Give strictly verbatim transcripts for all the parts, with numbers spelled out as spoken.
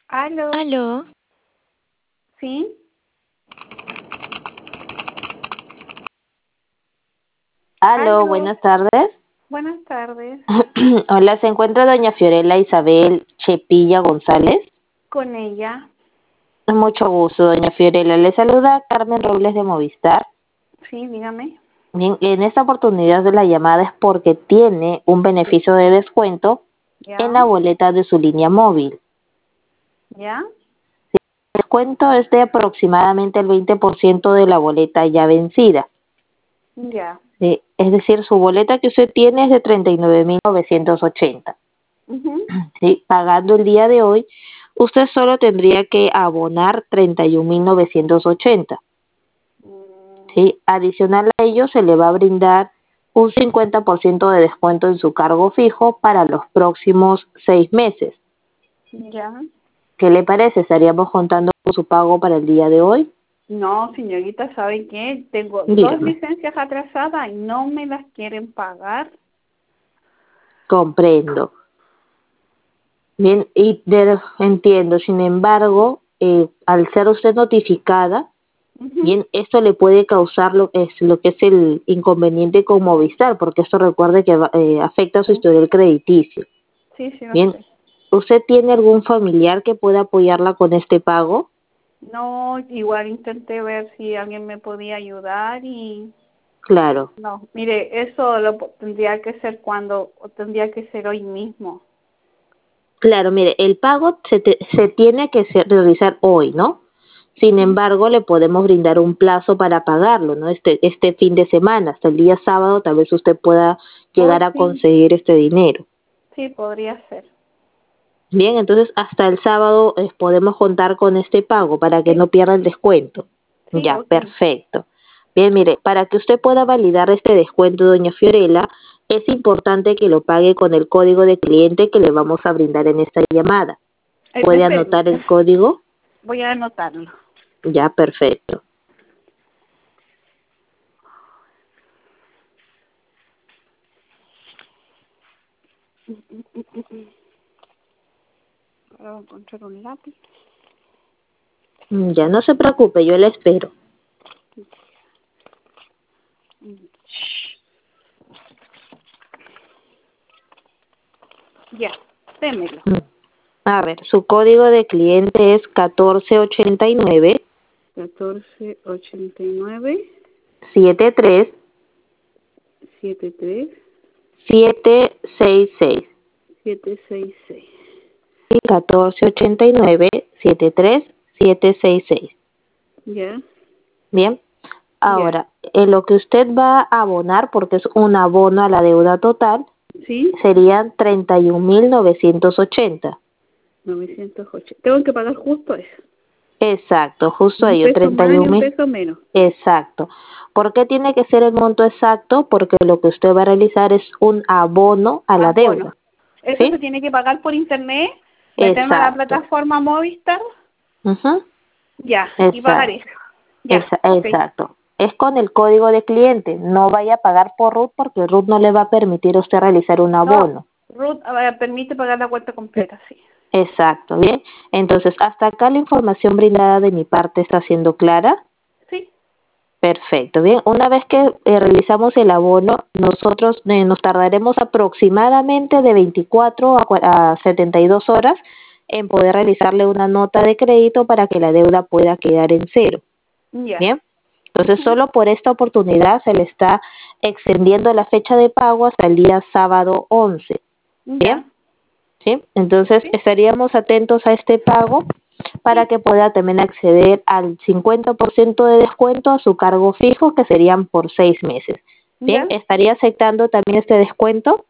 Aló, Aló, ¿sí? Aló, Aló, buenas tardes. buenas tardes. Hola, ¿se encuentra doña Fiorella Isabel Chepilla González? Con ella, Mucho gusto, doña Fiorella. Le saluda Carmen Robles de Movistar. sí, dígame. Bien, en esta oportunidad de la llamada es porque tiene un beneficio de descuento en ¿Ya? la boleta de su línea móvil. ¿Ya? El descuento es de aproximadamente el veinte por ciento de la boleta ya vencida. Ya. Sí, es decir, su boleta que usted tiene es de treinta y nueve mil novecientos ochenta. Ujú. ¿Sí? Pagando el día de hoy, usted solo tendría que abonar treinta y un mil novecientos ochenta. Mm, ¿Sí? Adicional a ello, se le va a brindar un cincuenta por ciento de descuento en su cargo fijo para los próximos seis meses. ¿Ya? ¿Qué le parece? ¿Estaríamos contando con su pago para el día de hoy? No, señorita, ¿sabe qué? Tengo dos Dígame. licencias atrasadas y no me las quieren pagar. Comprendo. Bien, y de- entiendo. Sin embargo, eh, al ser usted notificada, Ujú. bien, esto le puede causar lo, es, lo que es el inconveniente con Movistar, porque esto recuerde que va- eh, afecta a su Sí, historial crediticio. sí, sí, lo Bien, sé. ¿usted tiene algún familiar que pueda apoyarla con este pago? No, igual intenté ver si alguien me podía ayudar y Claro, no, mire, eso lo po- tendría que ser cuando, o tendría que ser hoy mismo. claro, mire, el pago se, te- se tiene que se- realizar hoy, ¿no? Sin Ujú. embargo, le podemos brindar un plazo para pagarlo, ¿no? Este, este fin de semana, hasta el día sábado, tal vez usted pueda Oh, llegar a sí, conseguir este dinero. sí, podría ser. Bien, entonces hasta el sábado eh, podemos contar con este pago para que Sí, no pierda el descuento. sí, Ya, ok. perfecto. Bien, mire, para que usted pueda validar este descuento, doña Fiorella, es importante que lo pague con el código de cliente que le vamos a brindar en esta llamada. Eh, ¿Puede espere, anotar el código? voy a anotarlo. Ya, perfecto. Ahora voy a encontrar un lápiz. Mm, Ya, no se preocupe, yo le espero. Ya, démelo. Mm. A ver, su código de cliente es catorce ochenta y nueve catorce ochenta y nueve setenta y tres setenta y tres setecientos sesenta y seis. setecientos sesenta y seis. catorce ochenta y nueve setenta y tres setecientos sesenta y seis. Ya, Bien, ya. ahora, en lo que usted va a abonar, porque es un abono a la deuda total, ¿Sí? serían treinta y un mil novecientos ochenta. novecientos ochenta. Tengo que pagar justo eso. Exacto, justo Ni un ello, peso treinta más y ni un un mil. peso menos. Exacto. ¿Por qué tiene que ser el monto exacto? Porque lo que usted va a realizar es un abono a la Ah, bueno. deuda, ¿Eso se ¿sí? tiene que pagar por internet? ¿Meterme a la Exacto. plataforma Movistar? Ujú. Ya, y pagar Exacto. eso. Ya, Esa- ok. exacto. Es con el código de cliente. No vaya a pagar por RUT porque RUT no le va a permitir a usted realizar un No, abono. Ruth eh, permite pagar la cuenta completa, sí. Exacto, bien. Entonces, hasta acá la información brindada de mi parte está siendo clara. Sí, Perfecto, bien. Una vez que eh, realizamos el abono, nosotros eh, nos tardaremos aproximadamente de veinticuatro a, cua- a setenta y dos horas en poder realizarle una nota de crédito para que la deuda pueda quedar en cero. ya. Bien. Entonces, Ujú. solo por esta oportunidad se le está extendiendo la fecha de pago hasta el día sábado once. Bien, Ya, ¿sí? Entonces, sí, estaríamos atentos a este pago para sí, que pueda también acceder al cincuenta por ciento de descuento a su cargo fijo, que serían por seis meses. Bien, ya. ¿estaría aceptando también este descuento?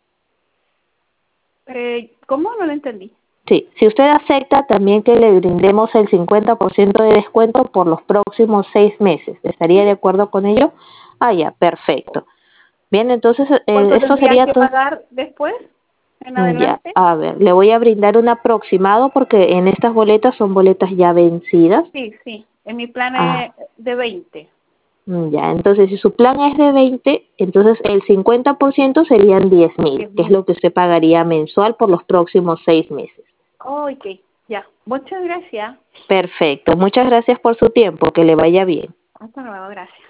Eh, ¿Cómo? No lo entendí. Sí, si usted acepta también que le brindemos el cincuenta por ciento de descuento por los próximos seis meses, ¿estaría de Sí. acuerdo con ello? Ah, ya, perfecto. Bien, entonces eh, ¿Cuánto esto tendría sería que todo. pagar después, en Ya, adelante? a ver, le voy a brindar un aproximado porque en estas boletas son boletas ya vencidas. Sí, sí. En mi plan Ah, es de veinte. ya, entonces si su plan es de veinte, entonces el cincuenta por ciento serían diez mil, Diez que es mil. lo que usted pagaría mensual por los próximos seis meses. Oh, ok. Ya, muchas gracias. Perfecto. Muchas gracias por su tiempo. Que le vaya bien. Hasta luego, gracias.